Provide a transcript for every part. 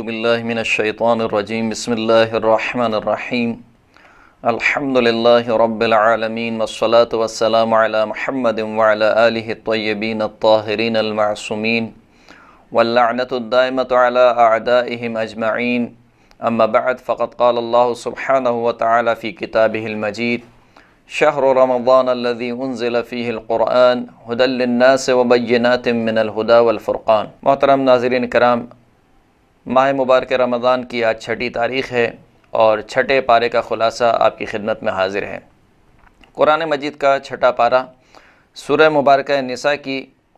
باللہ من الشیطان الرجیم بسم اللہ الرحمن الرحیم الحمد للہ رب العالمین والصلاة والسلام علی محمد وعلی آلہ الطیبین الطاہرین المعصومین واللعنۃ الدائمۃ علی اعدائہم اجمعین اما بعد فقد قال اللہ سبحانہ وتعالی فی کتابہ المجید شہر رمضان الذی انزل فیہ القرآن ھدی للناس وبینات من الھدی والفرقان۔ محترم ناظرین کرام، ماہ مبارک رمضان کی آج چھٹی تاریخ ہے اور چھٹے پارے کا خلاصہ آپ کی خدمت میں حاضر ہے۔ قرآن مجید کا چھٹا پارہ سورہ مبارکہ نساء کی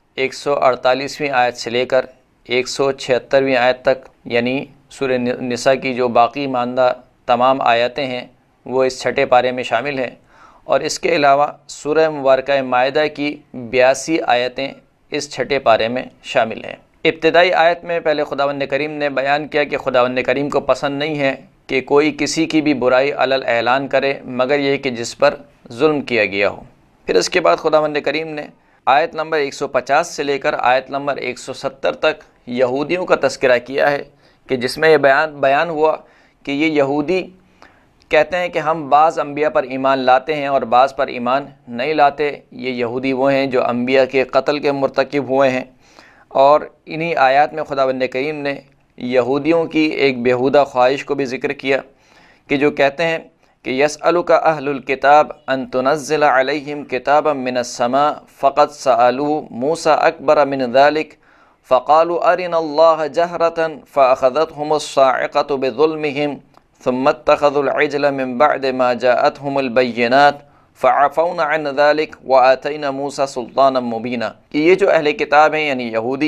148ویں آیت سے لے کر 176ویں آیت تک، یعنی سورہ نساء کی جو باقی ماندہ تمام آیتیں ہیں وہ اس چھٹے پارے میں شامل ہیں، اور اس کے علاوہ سورہ مبارکہ مائدہ کی 82 آیتیں اس چھٹے پارے میں شامل ہیں۔ ابتدائی آیت میں پہلے خداوند کریم نے بیان کیا کہ خداوند کریم کو پسند نہیں ہے کہ کوئی کسی کی بھی برائی علل اعلان کرے مگر یہ کہ جس پر ظلم کیا گیا ہو۔ پھر اس کے بعد خداوند کریم نے آیت نمبر 150 سے لے کر آیت نمبر 170 تک یہودیوں کا تذکرہ کیا ہے کہ جس میں یہ بیان ہوا کہ یہ یہودی کہتے ہیں کہ ہم بعض انبیاء پر ایمان لاتے ہیں اور بعض پر ایمان نہیں لاتے۔ یہ یہودی وہ ہیں جو انبیاء کے قتل کے مرتکب ہوئے ہیں، اور انہی آیات میں خداوند کریم نے یہودیوں کی ایک بیہودہ خواہش کو بھی ذکر کیا کہ جو کہتے ہیں کہ یسألک اہل الکتاب ان تنزل علیہم کتابا من السماء فقد سألوا موسیٰ اکبر من ذلک فقالوا ارنا اللہ جہرة فأخذتهم الصاعقة بظلمهم ثم اتخذوا العجل من بعد ما جاءتهم البینات فعفونا عن ذلك وآتینا موسیٰ سلطانا مبینا۔ کہ یہ جو اہل کتاب ہیں یعنی یہودی،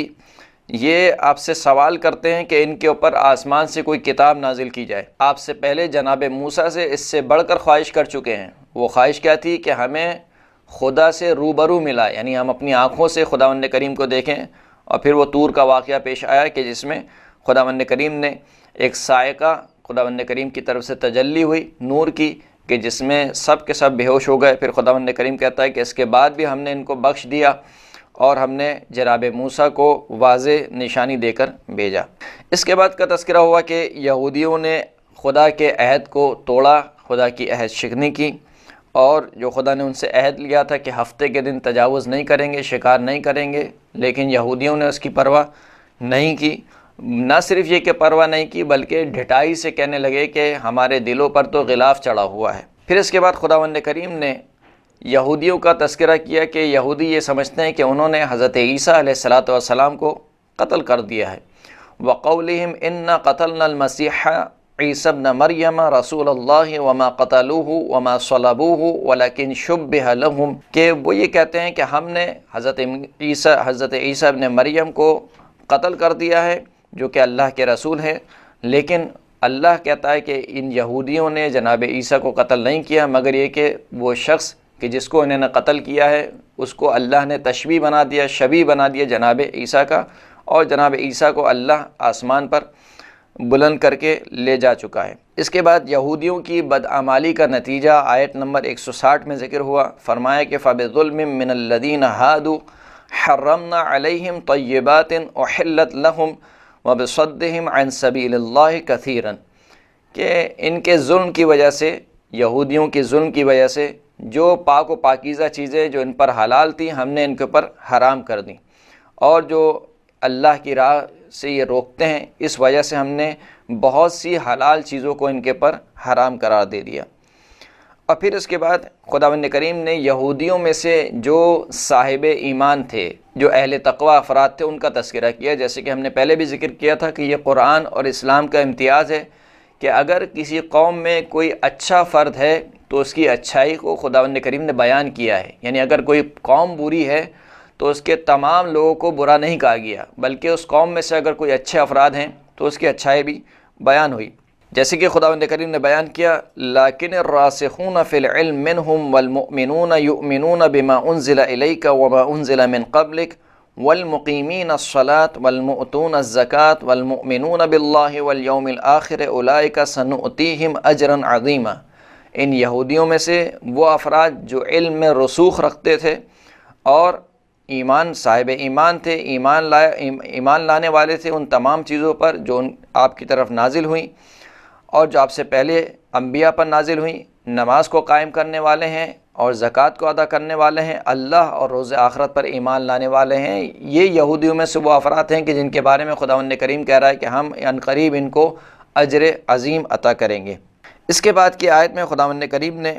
یہ آپ سے سوال کرتے ہیں کہ ان کے اوپر آسمان سے کوئی کتاب نازل کی جائے۔ آپ سے پہلے جناب موسیٰ سے اس سے بڑھ کر خواہش کر چکے ہیں۔ وہ خواہش کیا تھی کہ ہمیں خدا سے روبرو ملا، یعنی ہم اپنی آنکھوں سے خداوند کریم کو دیکھیں، اور پھر وہ طور کا واقعہ پیش آیا کہ جس میں خداوند کریم نے ایک صاعقہ خداوند کریم کی طرف سے تجلی ہوئی نور کی کہ جس میں سب کے سب بے ہوش ہو گئے۔ پھر خداوند کریم کہتا ہے کہ اس کے بعد بھی ہم نے ان کو بخش دیا اور ہم نے جناب موسیٰ کو واضح نشانی دے کر بھیجا۔ اس کے بعد کا تذکرہ ہوا کہ یہودیوں نے خدا کے عہد کو توڑا، خدا کی عہد شکنی کی، اور جو خدا نے ان سے عہد لیا تھا کہ ہفتے کے دن تجاوز نہیں کریں گے، شکار نہیں کریں گے، لیکن یہودیوں نے اس کی پرواہ نہیں کی۔ نہ صرف یہ کہ پرواہ نہیں کی بلکہ ڈھٹائی سے کہنے لگے کہ ہمارے دلوں پر تو غلاف چڑھا ہوا ہے۔ پھر اس کے بعد خداوند کریم نے یہودیوں کا تذکرہ کیا کہ یہودی یہ سمجھتے ہیں کہ انہوں نے حضرت عیسیٰ علیہ السلام کو قتل کر دیا ہے۔ وَقَوْلِهِمْ إِنَّا قَتَلْنَا الْمَسِيحَ عِيسَى ابْنَ مَرْيَمَ رَسُولَ اللَّهِ وَمَا قَتَلُوهُ وَمَا صَلَبُوهُ وَلَكِنْ شُبِّهَ لَهُمْ، کہ وہ یہ کہتے ہیں کہ ہم نے حضرت عیسیٰ ابن مریم کو قتل کر دیا ہے جو کہ اللہ کے رسول ہے، لیکن اللہ کہتا ہے کہ ان یہودیوں نے جناب عیسیٰ کو قتل نہیں کیا مگر یہ کہ وہ شخص کہ جس کو انہوں نے قتل کیا ہے اس کو اللہ نے تشبیہ بنا دیا، شبیہ بنا دیا جناب عیسیٰ کا، اور جناب عیسیٰ کو اللہ آسمان پر بلند کر کے لے جا چکا ہے۔ اس کے بعد یہودیوں کی بدعمالی کا نتیجہ آیت نمبر 160 میں ذکر ہوا۔ فرمایا کہ فَبِظُلْمٍ مِّنَ الَّذِينَ هَادُوا حَرَّمْنَا عَلَيْهِمْ طَيِّبَاتٍ أُحِلَّتْ لَهُمْ وَبِصَدِّهِمْ عَنْ سَبِيلِ اللَّهِ كَثِيرًا، کہ ان کے ظلم کی وجہ سے، یہودیوں کے ظلم کی وجہ سے جو پاک و پاکیزہ چیزیں جو ان پر حلال تھیں ہم نے ان کے اوپر حرام کر دیں، اور جو اللہ کی راہ سے یہ روکتے ہیں اس وجہ سے ہم نے بہت سی حلال چیزوں کو ان کے پر حرام قرار دے دیا۔ اور پھر اس کے بعد خداوند کریم نے یہودیوں میں سے جو صاحب ایمان تھے، جو اہل تقوی افراد تھے، ان کا تذکرہ کیا، جیسے کہ ہم نے پہلے بھی ذکر کیا تھا کہ یہ قرآن اور اسلام کا امتیاز ہے کہ اگر کسی قوم میں کوئی اچھا فرد ہے تو اس کی اچھائی کو خداوند کریم نے بیان کیا ہے، یعنی اگر کوئی قوم بری ہے تو اس کے تمام لوگوں کو برا نہیں کہا گیا، بلکہ اس قوم میں سے اگر کوئی اچھے افراد ہیں تو اس کی اچھائی بھی بیان ہوئی، جیسے کہ خداوند کریم نے بیان کیا لیکن الراسخون فی العلم منہم والمؤمنون یؤمنون بما انزل الیک وما انزل من قبلک والمقیمین الصلاة والمؤتون الزکاة والمؤمنون باللہ والیوم الآخر اولئک سنؤتیہم اجرا عظیما۔ ان یہودیوں میں سے وہ افراد جو علم میں رسوخ رکھتے تھے اور ایمان صاحب ایمان تھے، ایمان لانے والے تھے ان تمام چیزوں پر جو آپ کی طرف نازل ہوئیں اور جو آپ سے پہلے انبیاء پر نازل ہوئیں، نماز کو قائم کرنے والے ہیں اور زکوٰۃ کو ادا کرنے والے ہیں، اللہ اور روز آخرت پر ایمان لانے والے ہیں۔ یہ یہودیوں میں سے وہ افراد ہیں کہ جن کے بارے میں خداوند کریم کہہ رہا ہے کہ ہم عنقریب ان کو اجر عظیم عطا کریں گے۔ اس کے بعد کی آیت میں خداوند کریم نے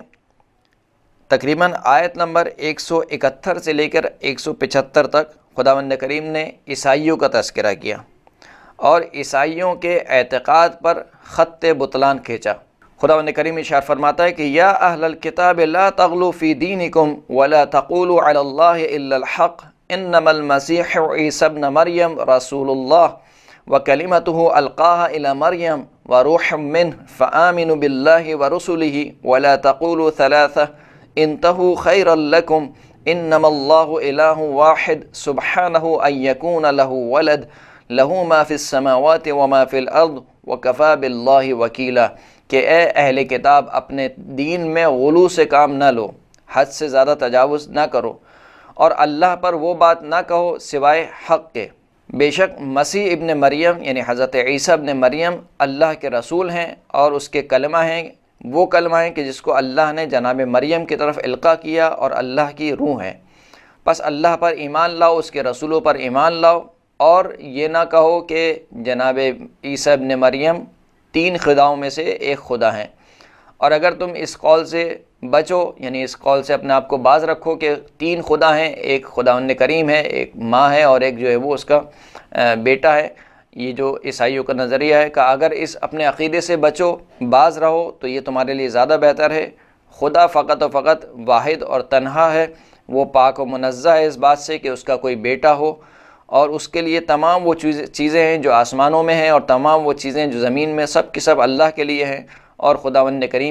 تقریباً آیت نمبر 171 سے لے کر 175 تک خداوند کریم نے عیسائیوں کا تذکرہ کیا اور عیسائیوں کے اعتقاد پر خط بطلان کھینچا۔ خداوند کریم ارشاد فرماتا ہے کہ یا اہل الکتاب لا تغلوا فی دینکم ولا تقولوا علی اللہ الا الحق انما المسیح عیسی ابن مریم رسول اللہ وکلمتہ القاها الی مریم وروح منہ فآمنوا باللہ ورسلہ ولا تقولوا ثلاثہ انتہوا خیرا لکم انما اللہ الہ واحد سبحانہ ان یکون لہ ولد لہ ما فی السماوات وما فی الارض وکفا باللہ وکیلا، کہ اے اہل کتاب اپنے دین میں غلو سے کام نہ لو، حد سے زیادہ تجاوز نہ کرو اور اللہ پر وہ بات نہ کہو سوائے حق کے۔ بے شک مسیح ابن مریم یعنی حضرت عیسیٰ ابن مریم اللہ کے رسول ہیں اور اس کے کلمہ ہیں، وہ کلمہ ہیں کہ جس کو اللہ نے جناب مریم کی طرف القاء کیا اور اللہ کی روح ہے۔ پس اللہ پر ایمان لاؤ، اس کے رسولوں پر ایمان لاؤ اور یہ نہ کہو کہ جناب عیسیٰ ابن مریم 3 خداؤں میں سے ایک خدا ہیں، اور اگر تم اس قول سے بچو یعنی اس قول سے اپنے آپ کو باز رکھو کہ 3 خدا ہیں، ایک خداوند کریم ہے، ایک ماں ہے اور ایک جو ہے وہ اس کا بیٹا ہے، یہ جو عیسائیوں کا نظریہ ہے کہ اگر اس اپنے عقیدے سے بچو، باز رہو تو یہ تمہارے لیے زیادہ بہتر ہے۔ خدا فقط و فقط واحد اور تنہا ہے، وہ پاک و منزہ ہے اس بات سے کہ اس کا کوئی بیٹا ہو، اور اس کے لیے تمام وہ چیزیں ہیں جو آسمانوں میں ہیں اور تمام وہ چیزیں جو زمین میں، سب کی سب اللہ کے لیے ہیں، اور خداوند کریم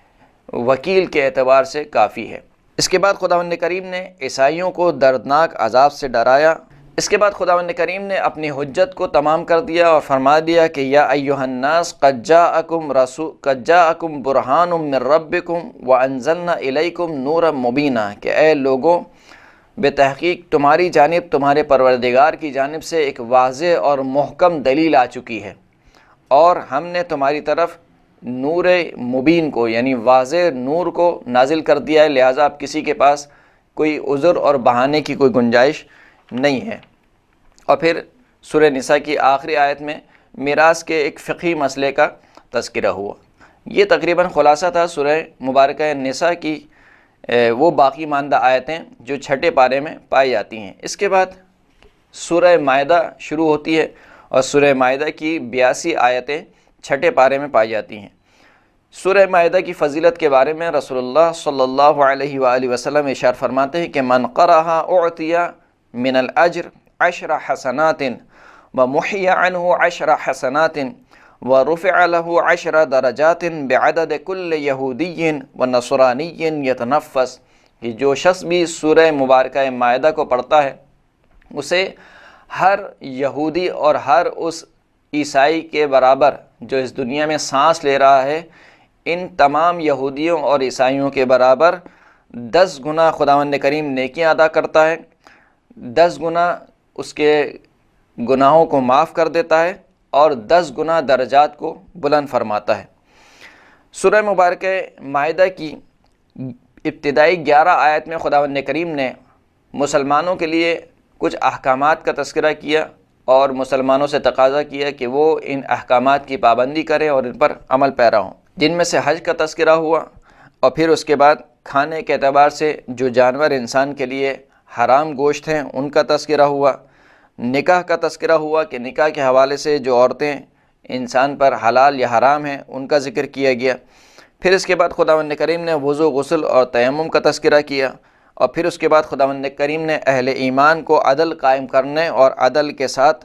وکیل کے اعتبار سے کافی ہے۔ اس کے بعد خداوند کریم نے عیسائیوں کو دردناک عذاب سے ڈرایا۔ اس کے بعد خداوند کریم نے اپنی حجت کو تمام کر دیا اور فرما دیا کہ یا ایھا الناس قد جاءکم برہان من ربکم وانزلنا الیکم نورا مبینا، کہ اے لوگوں بے تحقیق تمہاری جانب تمہارے پروردگار کی جانب سے ایک واضح اور محکم دلیل آ چکی ہے، اور ہم نے تمہاری طرف نور مبین کو یعنی واضح نور کو نازل کر دیا ہے، لہٰذا اب کسی کے پاس کوئی عذر اور بہانے کی کوئی گنجائش نہیں ہے۔ اور پھر سورہ نساء کی آخری آیت میں میراث کے ایک فقہی مسئلے کا تذکرہ ہوا۔ یہ تقریباً خلاصہ تھا سورہ مبارکہ نساء کی وہ باقی ماندہ آیتیں جو چھٹے پارے میں پائی جاتی ہیں۔ اس کے بعد سورہ مائدہ شروع ہوتی ہے اور سورہ مائدہ کی 82 آیتیں چھٹے پارے میں پائی جاتی ہیں۔ سورہ مائدہ کی فضیلت کے بارے میں رسول اللہ صلی اللہ علیہ وآلہ وسلم ارشاد فرماتے ہیں کہ من قرأها اعطی من الاجر 10 حسنات ومحی عنہ 10 حسنات ورفع له 10 درجات بعدد كل یہودی ونصرانی یتنفس، کہ جو شخص بھی سورہ مبارکہ مائدہ کو پڑھتا ہے اسے ہر یہودی اور ہر اس عیسائی کے برابر جو اس دنیا میں سانس لے رہا ہے، ان تمام یہودیوں اور عیسائیوں کے برابر 10 گنا خداوند کریم نیکیاں ادا کرتا ہے، 10 گنا اس کے گناہوں کو معاف کر دیتا ہے اور 10 گنا درجات کو بلند فرماتا ہے۔ سورہ مبارکہ مائدہ کی ابتدائی 11 آیت میں خداوند کریم نے مسلمانوں کے لیے کچھ احکامات کا تذکرہ کیا اور مسلمانوں سے تقاضا کیا کہ وہ ان احکامات کی پابندی کریں اور ان پر عمل پیرا ہوں، جن میں سے حج کا تذکرہ ہوا، اور پھر اس کے بعد کھانے کے اعتبار سے جو جانور انسان کے لیے حرام گوشت ہیں ان کا تذکرہ ہوا، نکاح کا تذکرہ ہوا کہ نکاح کے حوالے سے جو عورتیں انسان پر حلال یا حرام ہیں ان کا ذکر کیا گیا۔ پھر اس کے بعد خداوند کریم نے وضو، غسل اور تیمم کا تذکرہ کیا، اور پھر اس کے بعد خداوند کریم نے اہل ایمان کو عدل قائم کرنے اور عدل کے ساتھ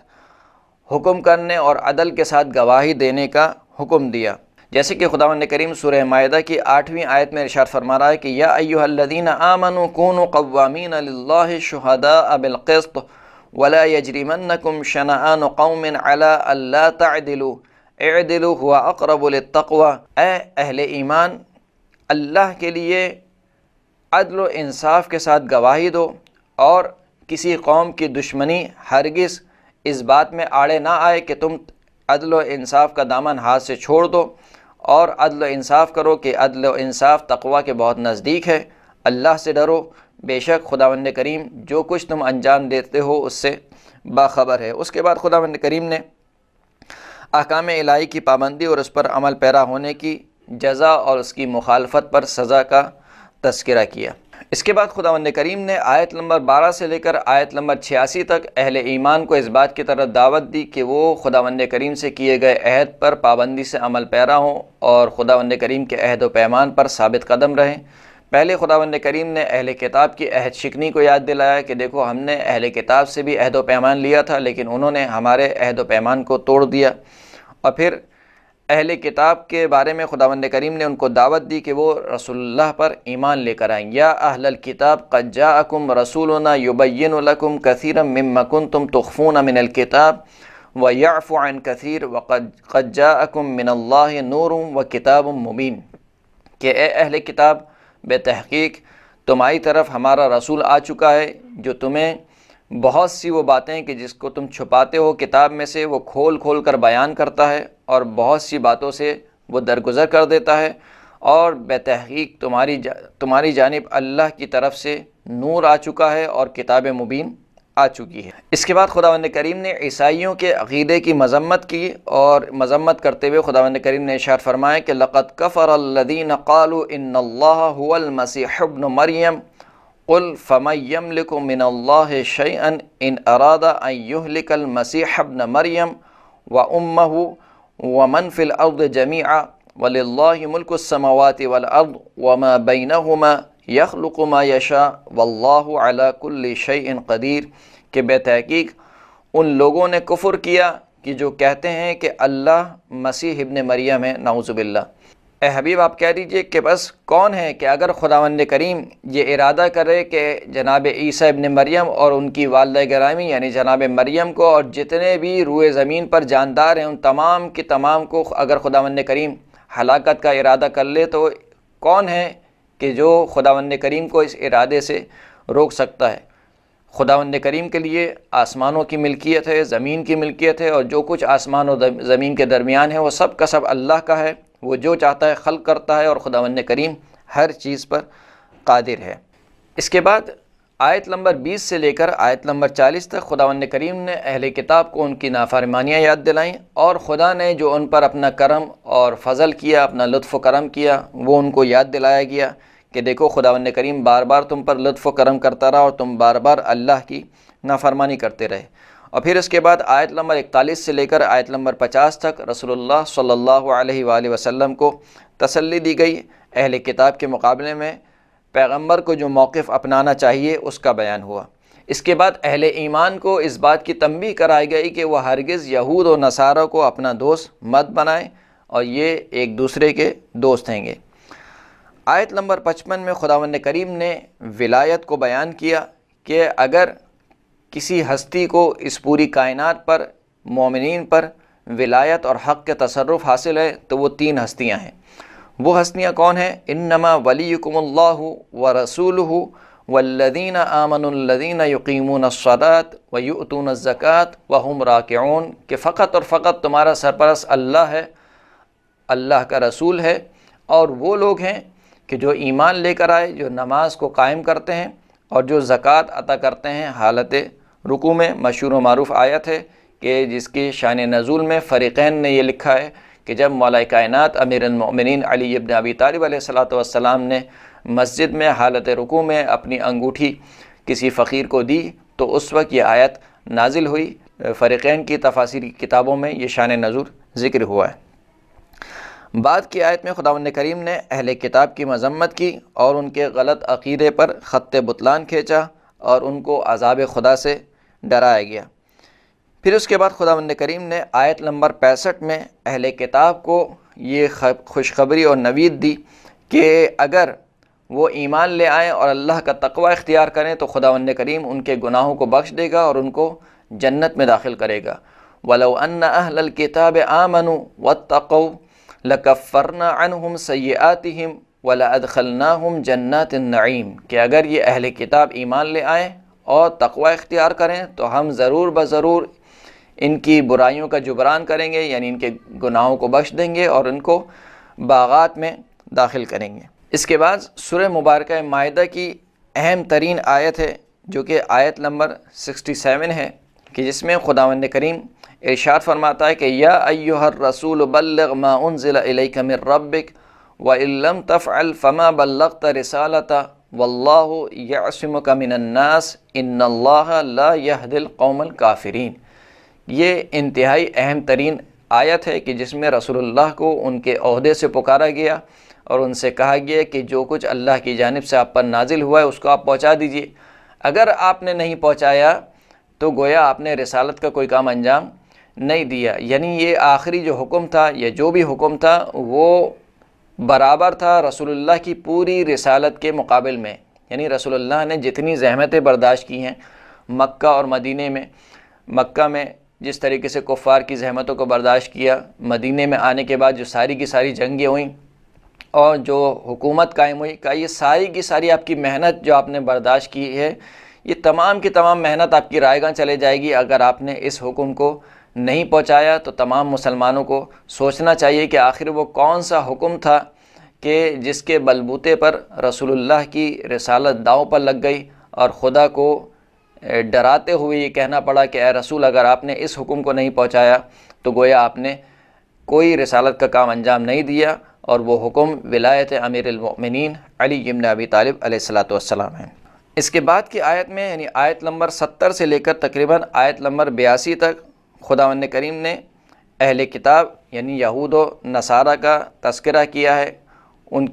حکم کرنے اور عدل کے ساتھ گواہی دینے کا حکم دیا، جیسے کہ خداوند کریم سورہ مائدہ کی 8ویں آیت میں ارشاد فرما رہا ہے کہ یا ایھا الذین آمنوا کونوا قوامین للہ شہداء بالقسط ولا یجرمنکم شنآن قوم علی الا تعدلوا اعدلوا هو اقرب للتقوی، اے اہل ایمان اللہ کے لیے عدل و انصاف کے ساتھ گواہی دو، اور کسی قوم کی دشمنی ہرگز اس بات میں آڑے نہ آئے کہ تم عدل و انصاف کا دامن ہاتھ سے چھوڑ دو اور عدل و انصاف کرو، کہ عدل و انصاف تقویٰ کے بہت نزدیک ہے۔ اللہ سے ڈرو، بے شک خداوند کریم جو کچھ تم انجام دیتے ہو اس سے باخبر ہے۔ اس کے بعد خداوند کریم نے احکام الہی کی پابندی اور اس پر عمل پیرا ہونے کی جزا اور اس کی مخالفت پر سزا کا تذکرہ کیا۔ اس کے بعد خداوند کریم نے آیت نمبر 12 سے لے کر آیت نمبر 86 تک اہل ایمان کو اس بات کی طرف دعوت دی کہ وہ خداوند کریم سے کیے گئے عہد پر پابندی سے عمل پیرا ہوں اور خداوند کریم کے عہد و پیمان پر ثابت قدم رہیں۔ پہلے خداوند کریم نے اہل کتاب کی عہد شکنی کو یاد دلایا کہ دیکھو ہم نے اہل کتاب سے بھی عہد و پیمان لیا تھا لیکن انہوں نے ہمارے عہد و پیمان کو توڑ دیا، اور پھر اہل کتاب کے بارے میں خداوند کریم نے ان کو دعوت دی کہ وہ رسول اللہ پر ایمان لے کر آئیں۔ یا اہل الکتاب قد جاءکم رسولنا یبین لکم کثیرا مما کنتم تخفون من الکتاب ویعفو عن کثیر وقد جاءکم من اللہ نور وکتاب مبین، کہ اے اہل کتاب بے تحقیق تمہاری طرف ہمارا رسول آ چکا ہے جو تمہیں بہت سی وہ باتیں کہ جس کو تم چھپاتے ہو کتاب میں سے وہ کھول کھول کر بیان کرتا ہے، اور بہت سی باتوں سے وہ درگزر کر دیتا ہے، اور بے تحقیق تمہاری جانب اللہ کی طرف سے نور آ چکا ہے اور کتاب مبین آ چکی ہے۔ اس کے بعد خداوند کریم نے عیسائیوں کے عقیدے کی مذمت کی، اور مذمت کرتے ہوئے خداوند کریم نے ارشاد فرمایا کہ لقد کفر الذین قالوا ان اللہ هو المسیح ابن مریم قل فمن یملک من اللہ شیئا ان اراد ان یہلک المسیح ابن مریم وامہ ومن فی الارض جمیعا وللہ ملک السماوات والارض وما بینہما یخلق ما یشاء واللہ علی کل شیء قدیر، کہ بے تحقیق ان لوگوں نے کفر کیا کہ جو کہتے ہیں کہ اللہ مسیح ابن مریم ہے، نعوذ باللہ۔ اے حبیب آپ کہہ دیجئے کہ بس کون ہے کہ اگر خداوند کریم یہ ارادہ کرے کہ جناب عیسیٰ ابن مریم اور ان کی والدہ گرامی یعنی جناب مریم کو اور جتنے بھی روئے زمین پر جاندار ہیں ان تمام کی تمام کو اگر خداوند کریم ہلاکت کا ارادہ کر لے تو کون ہے کہ جو خداوند کریم کو اس ارادے سے روک سکتا ہے؟ خداوند کریم کے لیے آسمانوں کی ملکیت ہے، زمین کی ملکیت ہے، اور جو کچھ آسمان و زمین کے درمیان ہے وہ سب کا سب اللہ کا ہے، وہ جو چاہتا ہے خلق کرتا ہے، اور خداوند کریم ہر چیز پر قادر ہے۔ اس کے بعد آیت نمبر 20 سے لے کر آیت نمبر 40 تک خداوند کریم نے اہل کتاب کو ان کی نافرمانیاں یاد دلائیں، اور خدا نے جو ان پر اپنا کرم اور فضل کیا، اپنا لطف و کرم کیا، وہ ان کو یاد دلایا گیا کہ دیکھو خداوند کریم بار بار تم پر لطف و کرم کرتا رہا اور تم بار بار اللہ کی نافرمانی کرتے رہے۔ اور پھر اس کے بعد آیت نمبر 41 سے لے کر آیت نمبر 50 تک رسول اللہ صلی اللہ علیہ وآلہ وسلم کو تسلی دی گئی، اہل کتاب کے مقابلے میں پیغمبر کو جو موقف اپنانا چاہیے اس کا بیان ہوا۔ اس کے بعد اہل ایمان کو اس بات کی تنبیہ کرائی گئی کہ وہ ہرگز یہود و نصارہ کو اپنا دوست مت بنائیں، اور یہ ایک دوسرے کے دوست ہیں گے۔ آیت نمبر 55 میں خداوند کریم نے ولایت کو بیان کیا کہ اگر کسی ہستی کو اس پوری کائنات پر مومنین پر ولایت اور حق کے تصرف حاصل ہے تو وہ 3 ہستیاں ہیں۔ وہ ہستیاں کون ہیں؟ انما ولیکم اللہ ورسولہ والذین آمنوا الذین یقیمون الصلاۃ ویؤتون الزکاۃ وہم راکعون، کہ فقط اور فقط تمہارا سرپرست اللہ ہے، اللہ کا رسول ہے، اور وہ لوگ ہیں کہ جو ایمان لے کر آئے، جو نماز کو قائم کرتے ہیں اور جو زکوٰۃ عطا کرتے ہیں حالت رکوع میں۔ مشہور و معروف آیت ہے کہ جس کی شان نزول میں فریقین نے یہ لکھا ہے کہ جب مولا کائنات امیر المؤمنین علی ابن ابی طالب علیہ السلام نے مسجد میں حالت رکوع میں اپنی انگوٹھی کسی فقیر کو دی تو اس وقت یہ آیت نازل ہوئی۔ فریقین کی تفاسیر کتابوں میں یہ شان نزول ذکر ہوا ہے۔ بعد کی آیت میں خداوند کریم نے اہل کتاب کی مذمت کی اور ان کے غلط عقیدے پر خط بطلان کھینچا اور ان کو عذاب خدا سے ڈرایا گیا۔ پھر اس کے بعد خداوند کریم نے آیت نمبر 65 میں اہل کتاب کو یہ خوشخبری اور نوید دی کہ اگر وہ ایمان لے آئیں اور اللہ کا تقوی اختیار کریں تو خداوند کریم ان کے گناہوں کو بخش دے گا اور ان کو جنت میں داخل کرے گا۔ وَلَوْ أَنَّ أَهْلَ الْكِتَابِ آمَنُوا وَاتَّقَوْا لَكَفَّرْنَا عَنْهُمْ سَيِّئَاتِهِمْ وَلَأَدْخَلْنَاهُمْ جَنَّاتِ النَّعِيمِ، کہ اگر یہ اہل کتاب ایمان لے آئیں اور تقوی اختیار کریں تو ہم ضرور بضرور ان کی برائیوں کا جبران کریں گے، یعنی ان کے گناہوں کو بخش دیں گے اور ان کو باغات میں داخل کریں گے۔ اس کے بعد سورہ مبارکہ مائدہ کی اہم ترین آیت ہے جو کہ آیت نمبر 67 ہے، کہ جس میں خداوند کریم ارشاد فرماتا ہے کہ یا ایھا الرسول بلغ ما انزل الیک من ربک وان لم تفعل فما بلغت رسالتہ واللہ یعصمک من الناس ان اللہ لا یہدی القوم الکافرین۔ یہ انتہائی اہم ترین آیت ہے کہ جس میں رسول اللہ کو ان کے عہدے سے پکارا گیا اور ان سے کہا گیا کہ جو کچھ اللہ کی جانب سے آپ پر نازل ہوا ہے اس کو آپ پہنچا دیجیے۔ اگر آپ نے نہیں پہنچایا تو گویا آپ نے رسالت کا کوئی کام انجام نہیں دیا، یعنی یہ آخری جو حکم تھا یا جو بھی حکم تھا وہ برابر تھا رسول اللہ کی پوری رسالت کے مقابل میں۔ یعنی رسول اللہ نے جتنی زحمتیں برداشت کی ہیں مکہ اور مدینے میں، مکہ میں جس طریقے سے کفار کی زحمتوں کو برداشت کیا، مدینے میں آنے کے بعد جو ساری کی ساری جنگیں ہوئیں اور جو حکومت قائم ہوئی، کہ یہ ساری کی ساری آپ کی محنت جو آپ نے برداشت کی ہے، یہ تمام کی تمام محنت آپ کی رائے گاہ چلے جائے گی اگر آپ نے اس حکم کو نہیں پہنچایا۔ تو تمام مسلمانوں کو سوچنا چاہیے کہ آخر وہ کون سا حکم تھا کہ جس کے بلبوتے پر رسول اللہ کی رسالت داؤ پر لگ گئی اور خدا کو ڈراتے ہوئے یہ کہنا پڑا کہ اے رسول اگر آپ نے اس حکم کو نہیں پہنچایا تو گویا آپ نے کوئی رسالت کا کام انجام نہیں دیا، اور وہ حکم ولایت امیر المؤمنین علی بن ابی طالب علیہ السلام ہے۔ اس کے بعد کی آیت میں یعنی آیت نمبر 70 سے لے کر تقریباً آیت نمبر 82 تک خداوند کریم نے اہل کتاب یعنی یہود و نصارہ کا تذکرہ کیا ہے، ان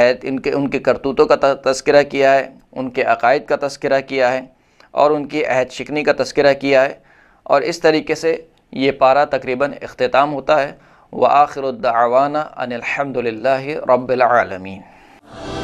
کے کرتوتوں کا تذکرہ کیا ہے، ان کے عقائد کا تذکرہ کیا ہے اور ان کی عہد شکنی کا تذکرہ کیا ہے، اور اس طریقے سے یہ پارہ تقریباً اختتام ہوتا ہے۔ وآخر الدعوانا ان الحمد للہ رب العالمین۔